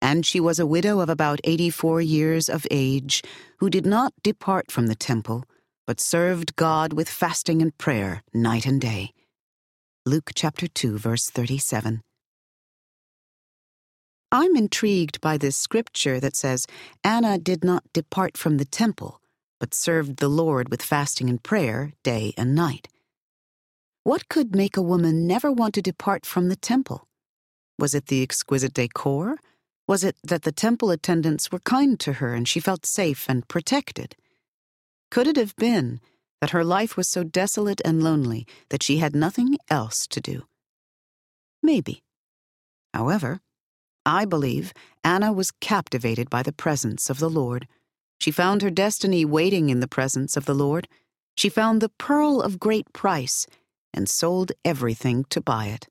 And she was a widow of about 84 years of age, who did not depart from the temple, but served God with fasting and prayer night and day. Luke chapter 2, verse 37. I'm intrigued by this scripture that says Anna did not depart from the temple, but served the Lord with fasting and prayer day and night. What could make a woman never want to depart from the temple? Was it the exquisite decor? Was it that the temple attendants were kind to her and she felt safe and protected? Could it have been that her life was so desolate and lonely that she had nothing else to do? Maybe. However, I believe Anna was captivated by the presence of the Lord. She found her destiny waiting in the presence of the Lord. She found the pearl of great price and sold everything to buy it.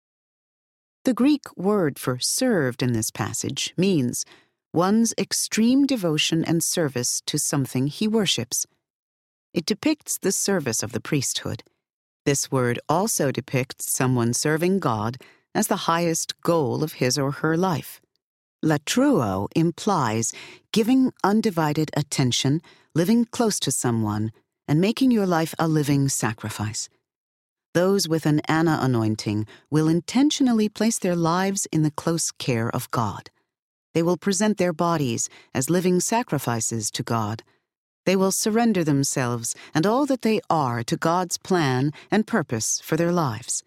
The Greek word for served in this passage means one's extreme devotion and service to something he worships. It depicts the service of the priesthood. This word also depicts someone serving God as the highest goal of his or her life. Latruo implies giving undivided attention, living close to someone, and making your life a living sacrifice. Those with an Anna anointing will intentionally place their lives in the close care of God. They will present their bodies as living sacrifices to God. They will surrender themselves and all that they are to God's plan and purpose for their lives.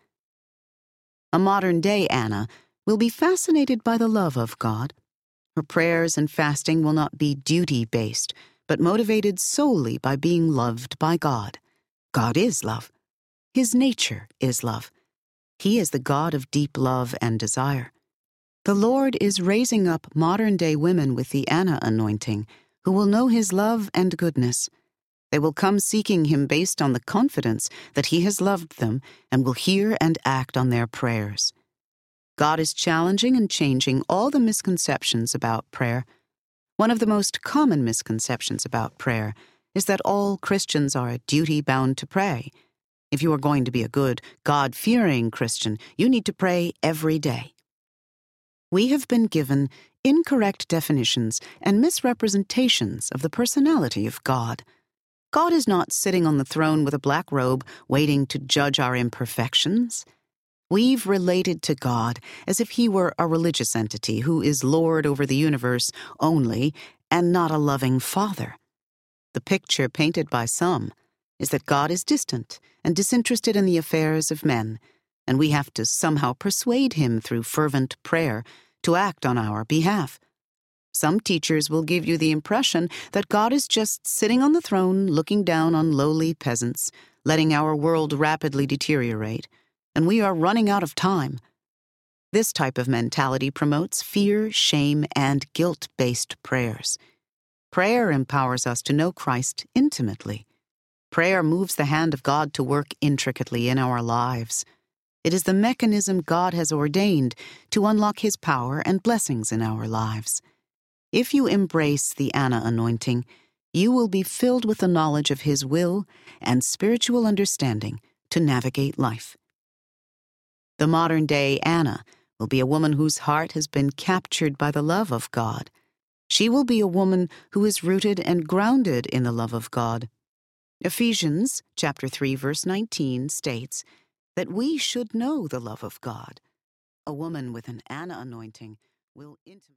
A modern-day Anna will be fascinated by the love of God. Her prayers and fasting will not be duty-based, but motivated solely by being loved by God. God is love. His nature is love. He is the God of deep love and desire. The Lord is raising up modern-day women with the Anna anointing who will know His love and goodness. They will come seeking Him based on the confidence that He has loved them and will hear and act on their prayers. God is challenging and changing all the misconceptions about prayer. One of the most common misconceptions about prayer is that all Christians are duty-bound to pray. If you are going to be a good, God-fearing Christian, you need to pray every day. We have been given incorrect definitions and misrepresentations of the personality of God. God is not sitting on the throne with a black robe waiting to judge our imperfections. We've related to God as if He were a religious entity who is Lord over the universe only and not a loving Father. The picture painted by some is that God is distant and disinterested in the affairs of men, and we have to somehow persuade Him through fervent prayer to act on our behalf. Some teachers will give you the impression that God is just sitting on the throne looking down on lowly peasants, letting our world rapidly deteriorate, and we are running out of time. This type of mentality promotes fear, shame, and guilt-based prayers. Prayer empowers us to know Christ intimately. Prayer moves the hand of God to work intricately in our lives. It is the mechanism God has ordained to unlock His power and blessings in our lives. If you embrace the Anna anointing, you will be filled with the knowledge of His will and spiritual understanding to navigate life. The modern-day Anna will be a woman whose heart has been captured by the love of God. She will be a woman who is rooted and grounded in the love of God. Ephesians chapter 3, verse 19 states that we should know the love of God. A woman with an Anna anointing will intimately